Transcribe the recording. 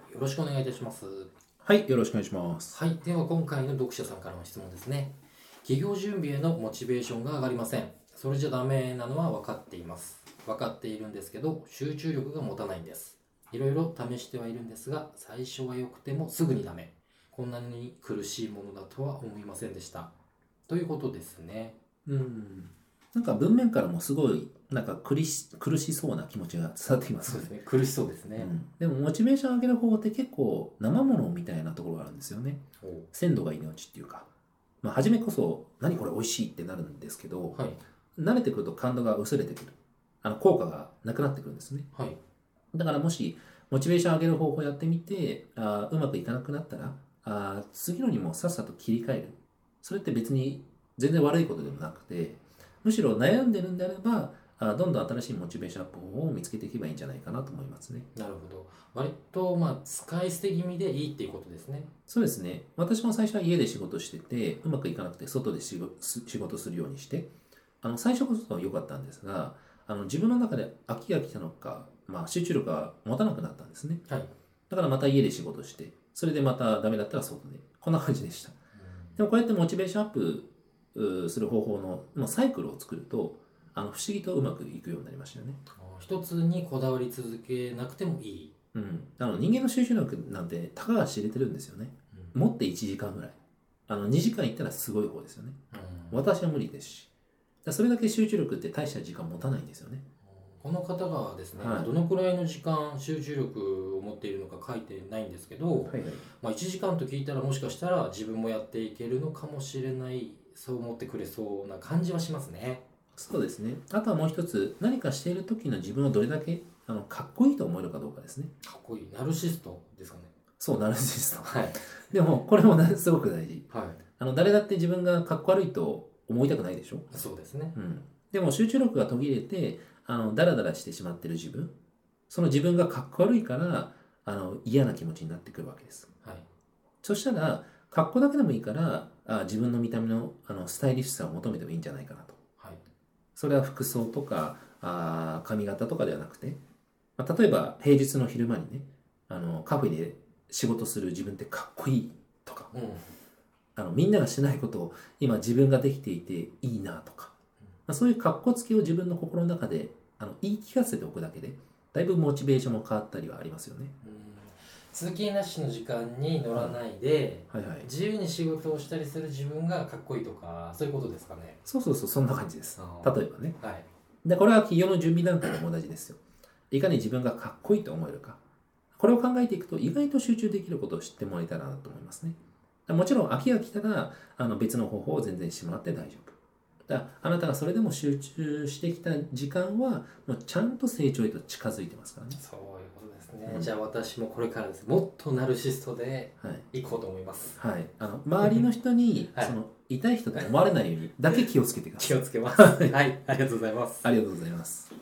よろしくお願いいたします。 はい、よろしくお願いします。 はい、では今回の読者さんからの質問ですね。企業準備へのモチベーションが上がりません。それじゃダメなのは分かっています。分かっているんですけど、集中力が持たないんです。いろいろ試してはいるんですが、最初は良くてもすぐにダメ。こんなに苦しいものだとは思いませんでした。ということですね。 なんか文面からもすごい苦しそうな気持ちが伝わってきますそうですね。苦しそうですね。 でもモチベーション上げる方法って結構生ものみたいなところがあるんですよね。鮮度が命っていうか、初めこそ何これ美味しいってなるんですけど、 はい。 慣れてくると感度が薄れてくる。効果がなくなってくるんですね。 はい。 だからもしモチベーション上げる方法をやってみてうまくいかなくなったら次のにもさっさと切り替える。それって別に全然悪いことでもなくて、むしろ悩んでるんであればどんどん新しいモチベーションアップ方法を見つけていけばいいんじゃないかなと思いますね。 なるほど。割と使い捨て気味でいいっていうことですね。 そうですね。私も最初は家で仕事しててうまくいかなくて外で仕事するようにして最初こそ良かったんですが自分の中で飽きが来たのか、集中力が持たなくなったんですね。 はい。 だからまた家で仕事してそれでまたダメだったら外でこんな感じでした。でもこうやってモチベーションアップする方法のサイクルを作ると不思議とうまくいくようになりましたよね。 一つにこだわり続けなくてもいい。 人間の集中力なんてたかが知れてるんですよね。持って1時間ぐらい2時間いったらすごい方ですよね。私は無理ですし、それだけ集中力って大した時間持たないんですよね。 この方がですね、 はいどのくらいの時間集中力を持っているのか書いてないんですけど、1時間と聞いたらもしかしたら自分もやっていけるのかもしれない、そう思ってくれそうな感じはしますね。 そうですね。あとはもう一つ、何かしている時の自分をどれだけかっこいいと思えるかどうかですね。 かっこいい。ナルシストですかね。 そう、ナルシスト。 はい。 でもこれもすごく大事。 はい。 誰だって自分がかっこ悪いと思いたくないでしょ。 そうですね。 でも集中力が途切れてダラダラしてしまってる自分、その自分がかっこ悪いから嫌な気持ちになってくるわけです。 はい。 そしたらかっこだけでもいいから自分の見た目のスタイリッシュさを求めてもいいんじゃないかなと。 はい。 それは服装とか髪型とかではなくて、例えば平日の昼間にねカフェで仕事する自分ってかっこいいとか、みんながしないことを今自分ができていていいなとか、そういうかっこつけを自分の心の中で言い聞かせておくだけでだいぶモチベーションも変わったりはありますよね。 通勤ラッシュの時間に乗らないで、 はいはい、 自由に仕事をしたりする自分がかっこいいとか、そういうことですかね。 そうそんな感じです。例えばね、 はい、 でこれは企業の準備段階でも同じですよ。いかに自分がかっこいいと思えるか、これを考えていくと意外と集中できることを知ってもらえたらなと思いますね。もちろん飽きが来たら別の方法を全然してもらって大丈夫だ。あなたがそれでも集中してきた時間はもうちゃんと成長へと近づいてますからね。 そういうことですね。じゃあ私もこれからです。もっとナルシストでいこうと思います。 はい。周りの人に、痛い人と思われないようにだけ気をつけてください。 気をつけます。はい、ありがとうございます。 ありがとうございます。